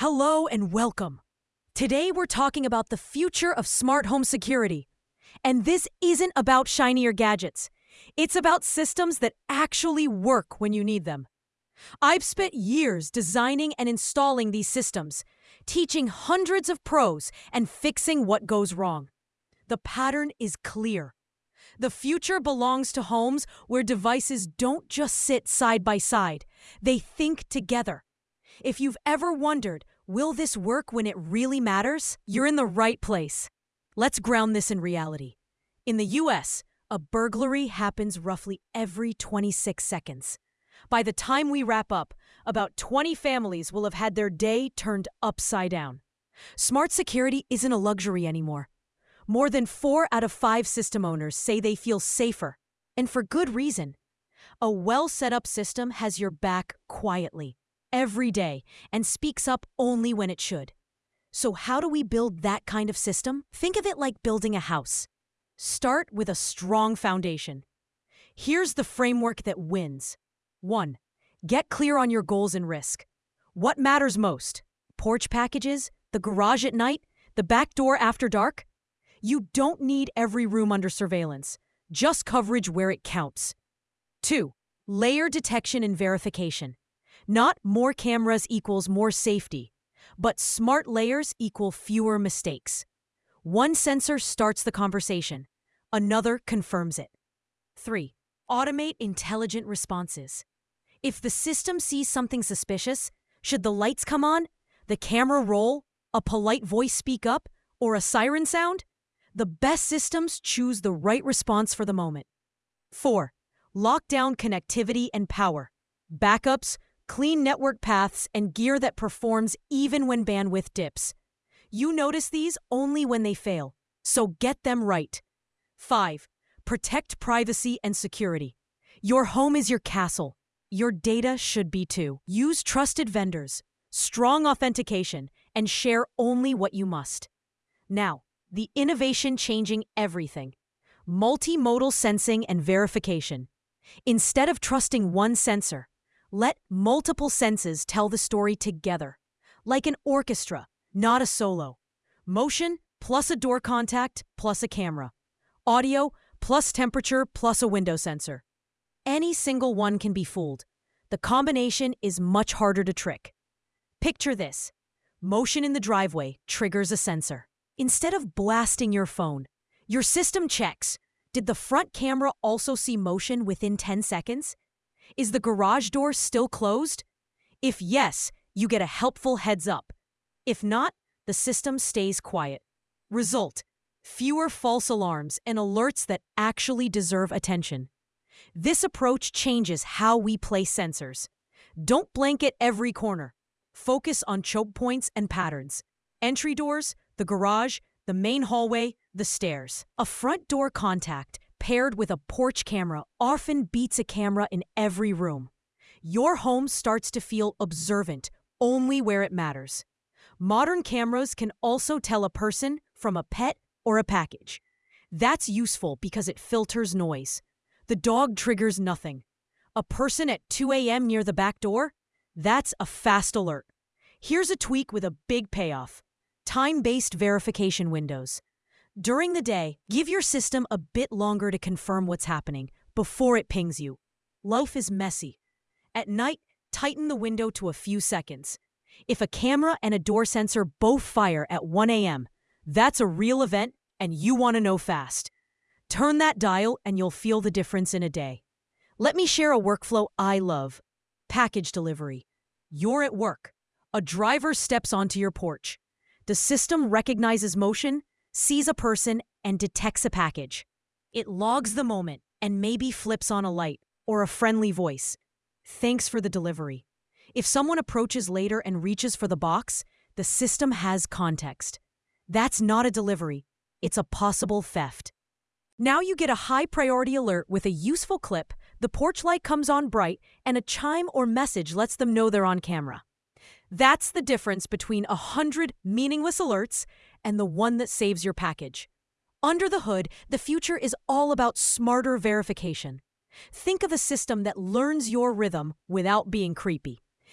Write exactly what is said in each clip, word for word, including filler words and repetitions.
Hello and welcome. Today we're talking about the future of smart home security. And this isn't about shinier gadgets. It's about systems that actually work when you need them. I've spent years designing and installing these systems, teaching hundreds of pros and fixing what goes wrong. The pattern is clear. The future belongs to homes where devices don't just sit side by side, they think together. If you've ever wondered, will this work when it really matters? You're in the right place. Let's ground this in reality. In the U S, a burglary happens roughly every twenty-six seconds. By the time we wrap up, about twenty families will have had their day turned upside down. Smart security isn't a luxury anymore. More than four out of five system owners say they feel safer, and for good reason. A well-set-up system has your back quietly, every day, and speaks up only when it should. So how do we build that kind of system? Think of it like building a house. Start with a strong foundation. Here's the framework that wins. one. Get clear on your goals and risk. What matters most? Porch packages? The garage at night? The back door after dark? You don't need every room under surveillance, just coverage where it counts. two. Layer detection and verification. Not more cameras equals more safety, but smart layers equal fewer mistakes. One sensor starts the conversation, another confirms it. three. Automate intelligent responses. If the system sees something suspicious, should the lights come on, the camera roll, a polite voice speak up, or a siren sound? The best systems choose the right response for the moment. four. Lock down connectivity and power. Backups, clean network paths, and gear that performs even when bandwidth dips. You notice these only when they fail, so get them right. five. Protect privacy and security. Your home is your castle. Your data should be too. Use trusted vendors, strong authentication, and share only what you must. Now, the innovation changing everything. Multimodal sensing and verification. Instead of trusting one sensor, let multiple senses tell the story together. Like an orchestra, not a solo. Motion plus a door contact plus a camera. Audio plus temperature plus a window sensor. Any single one can be fooled. The combination is much harder to trick. Picture this. Motion in the driveway triggers a sensor. Instead of blasting your phone, your system checks. Did the front camera also see motion within ten seconds? Is the garage door still closed? If yes, you get a helpful heads up. If not, the system stays quiet. Result: fewer false alarms and alerts that actually deserve attention. This approach changes how we place sensors. Don't blanket every corner. Focus on choke points and patterns. Entry doors, the garage, the main hallway, the stairs. A front door contact paired with a porch camera often beats a camera in every room. Your home starts to feel observant only where it matters. Modern cameras can also tell a person from a pet or a package. That's useful because it filters noise. The dog triggers nothing. A person at two a m near the back door? That's a fast alert. Here's a tweak with a big payoff. Time-based verification windows. During the day, give your system a bit longer to confirm what's happening before it pings you. Life is messy. At night, tighten the window to a few seconds. If a camera and a door sensor both fire at one a m, that's a real event and you want to know fast. Turn that dial and you'll feel the difference in a day. Let me share a workflow I love. Package delivery. You're at work. A driver steps onto your porch. The system recognizes motion, sees a person, and detects a package. It logs the moment and maybe flips on a light or a friendly voice. Thanks for the delivery. If someone approaches later and reaches for the box, the system has context. That's not a delivery. It's a possible theft. Now you get a high-priority alert with a useful clip, the porch light comes on bright, and a chime or message lets them know they're on camera. That's the difference between a hundred meaningless alerts and the one that saves your package. Under the hood, the future is all about smarter verification. Think of a system that learns your rhythm without being creepy.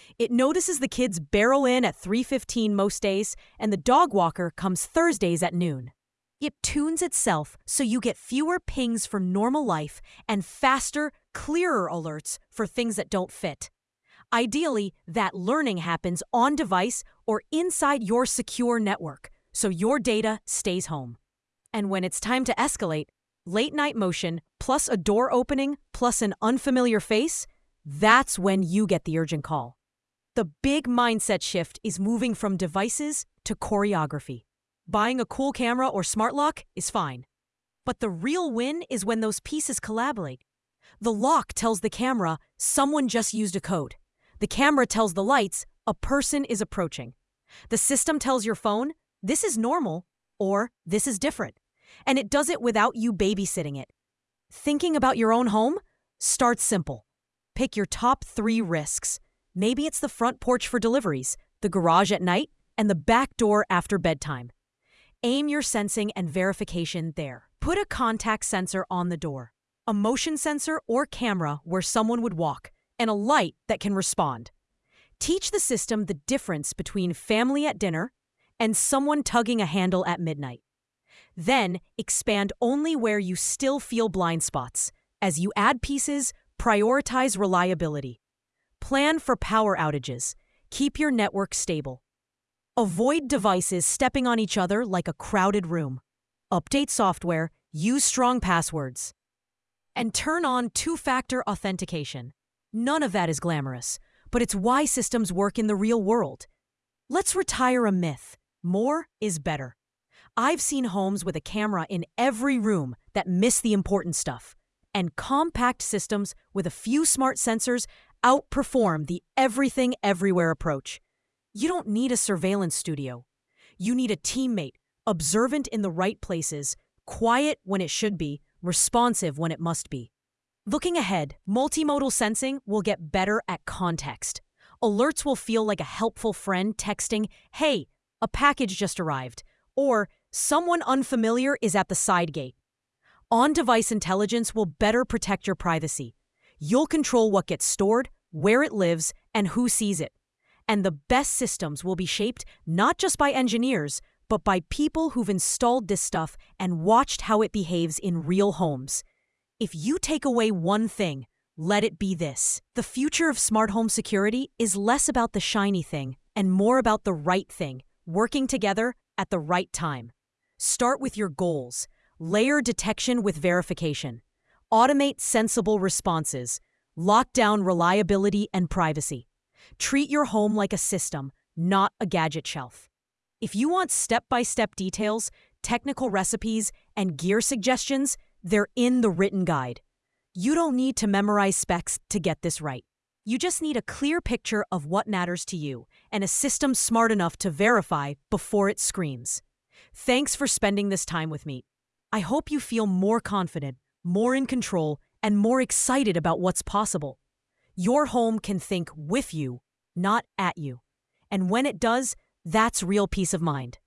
It notices the kids barrel in at three fifteen most days, and the dog walker comes Thursdays at noon. It tunes itself so you get fewer pings for normal life and faster, clearer alerts for things that don't fit. Ideally, that learning happens on device or inside your secure network, so your data stays home. And when it's time to escalate, late night motion plus a door opening plus an unfamiliar face, that's when you get the urgent call. The big mindset shift is moving from devices to choreography. Buying a cool camera or smart lock is fine. But the real win is when those pieces collaborate. The lock tells the camera someone just used a code. The camera tells the lights a person is approaching. The system tells your phone this is normal or this is different. And it does it without you babysitting it. Thinking about your own home? Start simple. Pick your top three risks. Maybe it's the front porch for deliveries, the garage at night, and the back door after bedtime. Aim your sensing and verification there. Put a contact sensor on the door, a motion sensor or camera where someone would walk, and a light that can respond. Teach the system the difference between family at dinner and someone tugging a handle at midnight. Then expand only where you still feel blind spots. As you add pieces, prioritize reliability. Plan for power outages. Keep your network stable. Avoid devices stepping on each other like a crowded room. Update software, use strong passwords. And turn on two-factor authentication. None of that is glamorous, but it's why systems work in the real world. Let's retire a myth. More is better. I've seen homes with a camera in every room that miss the important stuff. And compact systems with a few smart sensors outperform the everything everywhere approach. You don't need a surveillance studio. You need a teammate, observant in the right places, quiet when it should be, responsive when it must be. Looking ahead, multimodal sensing will get better at context. Alerts will feel like a helpful friend texting, "Hey, a package just arrived," or "Someone unfamiliar is at the side gate." On-device intelligence will better protect your privacy. You'll control what gets stored, where it lives, and who sees it. And the best systems will be shaped not just by engineers, but by people who've installed this stuff and watched how it behaves in real homes. If you take away one thing, let it be this. The future of smart home security is less about the shiny thing and more about the right thing, working together at the right time. Start with your goals. Layer detection with verification. Automate sensible responses. Lock down reliability and privacy. Treat your home like a system, not a gadget shelf. If you want step-by-step details, technical recipes, and gear suggestions, they're in the written guide. You don't need to memorize specs to get this right. You just need a clear picture of what matters to you and a system smart enough to verify before it screams. Thanks for spending this time with me. I hope you feel more confident, more in control, and more excited about what's possible. Your home can think with you, not at you. And when it does, that's real peace of mind.